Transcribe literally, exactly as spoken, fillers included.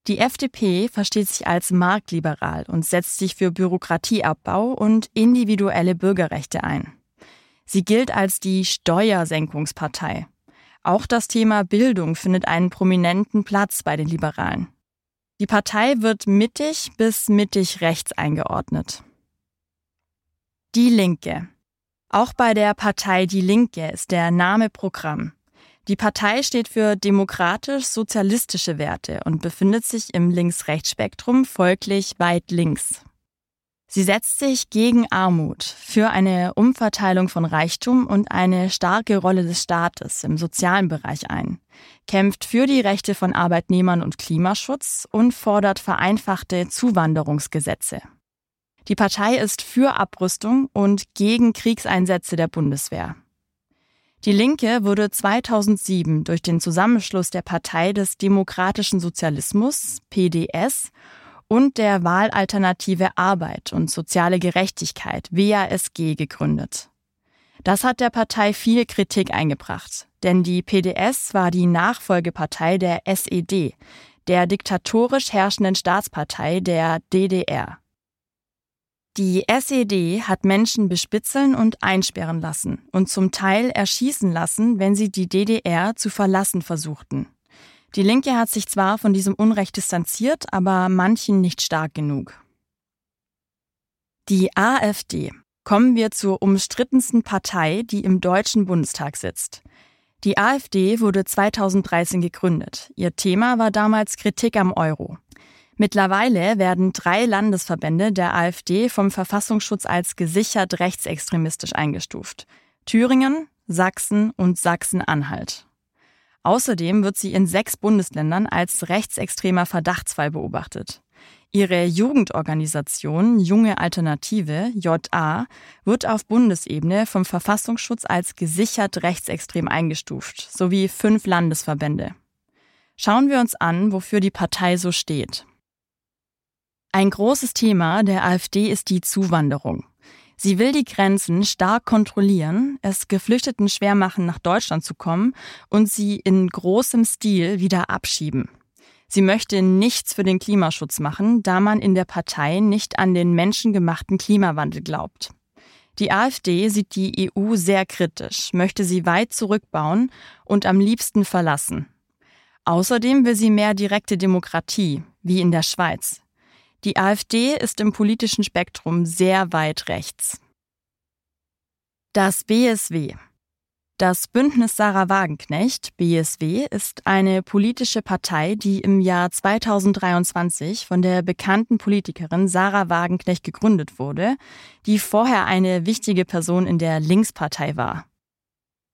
Die F D P versteht sich als marktliberal und setzt sich für Bürokratieabbau und individuelle Bürgerrechte ein. Sie gilt als die Steuersenkungspartei. Auch das Thema Bildung findet einen prominenten Platz bei den Liberalen. Die Partei wird mittig bis mittig rechts eingeordnet. Die Linke. Auch bei der Partei Die Linke ist der Name Programm. Die Partei steht für demokratisch-sozialistische Werte und befindet sich im Links-Rechts-Spektrum folglich weit links. Sie setzt sich gegen Armut, für eine Umverteilung von Reichtum und eine starke Rolle des Staates im sozialen Bereich ein, kämpft für die Rechte von Arbeitnehmern und Klimaschutz und fordert vereinfachte Zuwanderungsgesetze. Die Partei ist für Abrüstung und gegen Kriegseinsätze der Bundeswehr. Die Linke wurde zweitausendsieben durch den Zusammenschluss der Partei des Demokratischen Sozialismus, P D S, und der Wahlalternative Arbeit und soziale Gerechtigkeit, W A S G, gegründet. Das hat der Partei viel Kritik eingebracht, denn die P D S war die Nachfolgepartei der S E D, der diktatorisch herrschenden Staatspartei der D D R. Die S E D hat Menschen bespitzeln und einsperren lassen und zum Teil erschießen lassen, wenn sie die D D R zu verlassen versuchten. Die Linke hat sich zwar von diesem Unrecht distanziert, aber manchen nicht stark genug. Die AfD. Kommen wir zur umstrittensten Partei, die im Deutschen Bundestag sitzt. Die AfD wurde zweitausenddreizehn gegründet. Ihr Thema war damals Kritik am Euro. Mittlerweile werden drei Landesverbände der AfD vom Verfassungsschutz als gesichert rechtsextremistisch eingestuft. Thüringen, Sachsen und Sachsen-Anhalt. Außerdem wird sie in sechs Bundesländern als rechtsextremer Verdachtsfall beobachtet. Ihre Jugendorganisation Junge Alternative, J A, wird auf Bundesebene vom Verfassungsschutz als gesichert rechtsextrem eingestuft, sowie fünf Landesverbände. Schauen wir uns an, wofür die Partei so steht. Ein großes Thema der AfD ist die Zuwanderung. Sie will die Grenzen stark kontrollieren, es Geflüchteten schwer machen, nach Deutschland zu kommen und sie in großem Stil wieder abschieben. Sie möchte nichts für den Klimaschutz machen, da man in der Partei nicht an den menschengemachten Klimawandel glaubt. Die AfD sieht die E U sehr kritisch, möchte sie weit zurückbauen und am liebsten verlassen. Außerdem will sie mehr direkte Demokratie, wie in der Schweiz. Die AfD ist im politischen Spektrum sehr weit rechts. Das B S W. Das Bündnis Sarah Wagenknecht, B S W, ist eine politische Partei, die im Jahr zweitausenddreiundzwanzig von der bekannten Politikerin Sarah Wagenknecht gegründet wurde, die vorher eine wichtige Person in der Linkspartei war.